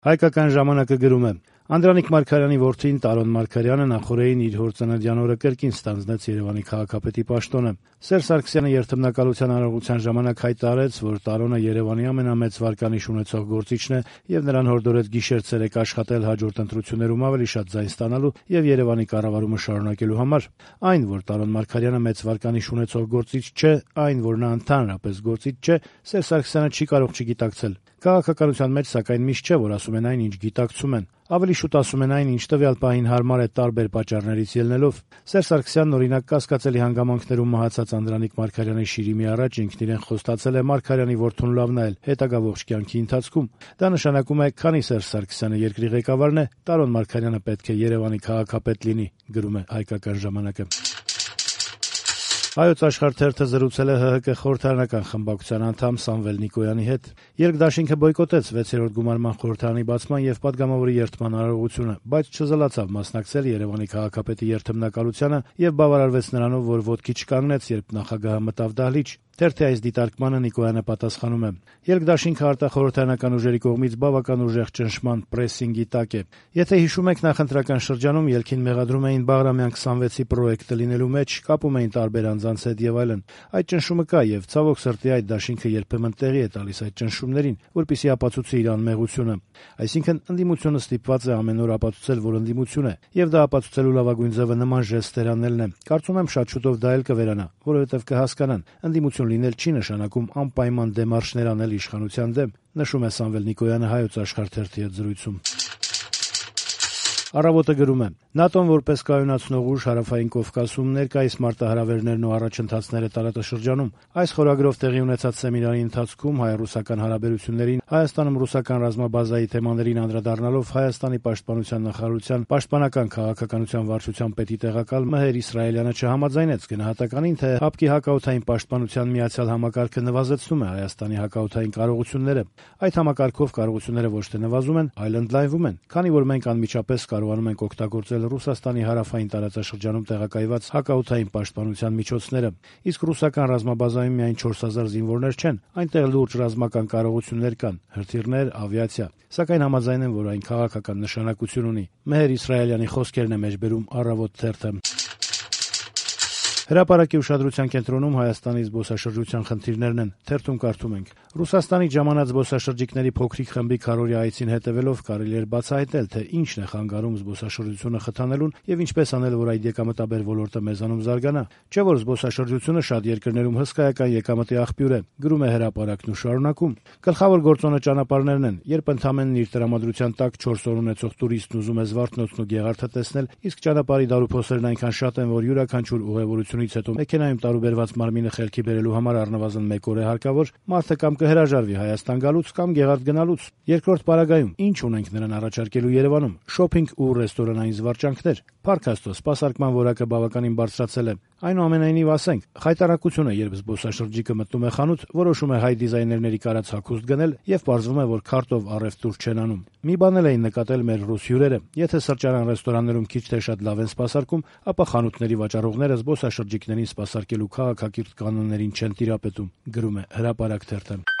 Հայկական ժամանակը գրում է. Անդրանիկ Մարգարյանի որդին Տարոն Մարգարյանը նախօրեին իր հոր ծննդյան օրը կրկին ստանձնեց Երևանի քաղաքապետի պաշտոնը։ Սերժ Սարգսյանը երթմնակալության արարողության ժամանակ հայտարարեց, որ Տարոնը Երևանի ամենամեծ վարկանիշ ունեցող գործիչն է եւ նրան հորդորեց գիշեր-ցերեկ աշխատել հաջորդ ընտրություններում ավելի շատ ձայն ստանալու եւ Երևանի կառավարումը շարունակելու համար։ Այն, որ Տարոն Մարգարյանը մեծ վարկանիշ ունեցող գործիչ չէ, այն, որ նա ընդհանրապես գործիչ չէ, Սերժ Սարգսյանը չի կարող չգիտակցել։ Քաղաքականության մեջ սակայն միշտ չէ, որ ասում են այն, ինչ գիտակցում են։ Ավելի շուտ ասում են այն, ինչ տվյալ պահին հարմար է տարբեր պատճառներից ելնելով։ Սերժ Սարգսյանն օրինակ կասկածելի հանգամանքներում մահացած Անդրանիկ Մարգարյանի շիրիմի առաջ ինքն իրեն խոստացել է Մարգարյանի որդուն լավ նայել հետագա ողջ կյանքի ընթացքում։ Դա նշանակում է, քանի Սերժ Սարգսյանը երկրի ղեկավարն է, Տարոն Մարգարյանը պետք է Երևանի քաղաքապետ լինի, գրում է Հայկական ժամանակը։ Հայոց աշխարհ թերթը զրուցել է ՀՀԿ խորհրդարանական խմբակցության անդամ Սամվել Նիկոյանի հետ։ Երկդաշինքը բոյկոտեց 6-րդ գումարման խորհրդարանի բացման եւ падգամավորի երթման արարողությունը, բայց չզլացավ մասնակցել Երևանի քաղաքապետի երթմնակալությանը եւ բավարարվեց նրանով, որ ոտքի չկանգնեց, երբ նախագահը մտավ դահլիճ։ Թերթի այս դիտարկմանը Նիկոյանը պատասխանում է. Երկդաշինքը արտախորհրդարանական ուժերի կողմից բավական ուժեղ ճնշման պրեսինգի տակ է։ Եթե հիշում եք, նախընտրական շրջանում ելքին մեղադրում էին Բաղրամյան 26-ի պրոյեկտը լինելու մեջ, կապում էին տարբեր անձանց հետ եւ այլն։ Այդ ճնշումը կա եւ ցավոք սրտի այդ դաշինքը երբեմն տեղի է տալիս այդ ճնշումներին, որպեսզի ապացուցի իր անմեղությունը։ Այսինքն ընդդիմությունը ստիպված է ամեն օր ապացուցել, որ ընդդիմություն է, եւ դա ապացուցելու լավագույն ձևը նման ժեստեր անելն է։ Կարծում եմ շատ շուտով դա էլ կվերանա, որովհետեւ կհասկանան, ընդդիմություն լինել չի նշանակում անպայման դեմարշներ անել իշխանության դեմ, նշում է Սամվել Նիկոյանը Հայոց աշխարհ թերթի հետ զրույցում։ Առավոտը գրում է. ՆԱՏՕ-ն որպես կայունացնող ուժ հարավային Կովկասում ներկայիս մարտահրավերներն ու առաջընթացները տարածաշրջանում։ Այս խորագրով տեղի ունեցած սեմինարի ընթացքում հայ-ռուսական հարաբերություններին, Հայաստանում ռուսական ռազմաբազայի թեմաներին անդրադառնալով Հայաստանի պաշտպանության նախարարության պաշտպանական քաղաքականության վարչության պետի տեղակալ Մհեր Իսրայելյանը չհամաձայնեց գնահատականին, թե ՀԱՊԿ-ի հակաօդային պաշտպանության միացյալ համակարգը նվազեցնում է Հայաստանի հակաօդային կարողությունները։ Այդ համակարգով կարողությունները ոչ թե նվազում են, այլ ընդլայնվում են, քանի որ մենք անմիջապես կարողանում ենք օգտագործել Ռուսաստանի հարավային տարածաշրջանում տեղակայված հակաօդային պաշտպանության միջոցները, իսկ ռուսական ռազմաբազայում միայն 4000 զինվորներ չեն, այնտեղ լուրջ ռազմական կարողություններ կան, հրթիռներ, ավիացիա, սակայն համաձայն են, որ այն քաղաքական նշանակություն ունի։ Մհեր Իսրայելյանի խոսքերն է մեջբերում Առավոտ թերթը։ Հրապարակի ուշադրության կենտրոնում Հայաստանի զբոսաշրջության խնդիրներն են, թերթում կարդում ենք. Ռուսաստանից ժամանած զբոսաշրջիկների փոքրիկ խմբի քառօրյա այցին հետևելով կարելի էր բացահայտել, թե ինչն է խանգարում զբոսաշրջությունը խթանելուն եւ ինչպես անել, որ այդ եկամտաբեր ոլորտը մեզանում զարգանա։ Չէ՞ որ զբոսաշրջությունը շատ երկրներում հսկայական եկամտի աղբյուր է, գրում է հրապարակն ու շարունակում. Գլխավոր գործոնը ճանապարհներն են, երբ ընդամենն իր տրամադրության տակ 4 օր ունեցող տուրիստն ուզում է Զվարթնոցն ու Գեղարդը տեսնել, իսկ ճանապարհի դարուփոսերն այնքան շատ են, որ յուրաքանչյուր ուղևորությունից հետո մեքենայում տարուբերված մարմինը խելքի բերելու համար առնվազն 1 օր է հարկավոր, մարդը կամ կհրաժարվի Հայաստան գալուց կամ Գեղարդ գնալուց։ Երկրորդ պարագայում ինչ ունենք նրան առաջարկելու Երևանում՝ շոփինգ ու ռեստորանային զվարճանքներ։ Փառք Աստծո, սպասարկման որակը բավականին բարձրացել է։ Այնուամենայնիվ ասենք, խայտարակությունը, երբ զբոսաշրջիկը մտնում է խանութ, որոշում է հայ դիզայներների կարած հագուստ գնել եւ պարզվում է, որ քարտով առևտուր չեն անում։ Մի բան էլ էին նկատել մեր ռուս հյուրերը. եթե սրճարան-ռեստորաններում քիչ թե շատ լավ են սպասարկում, ապա խանութների վաճառողները զբոսաշրջիկներին սպասարկելու քաղաքակիրթ կանոններին չեն տիրապետում, գրում է Հրապարակ թերթը։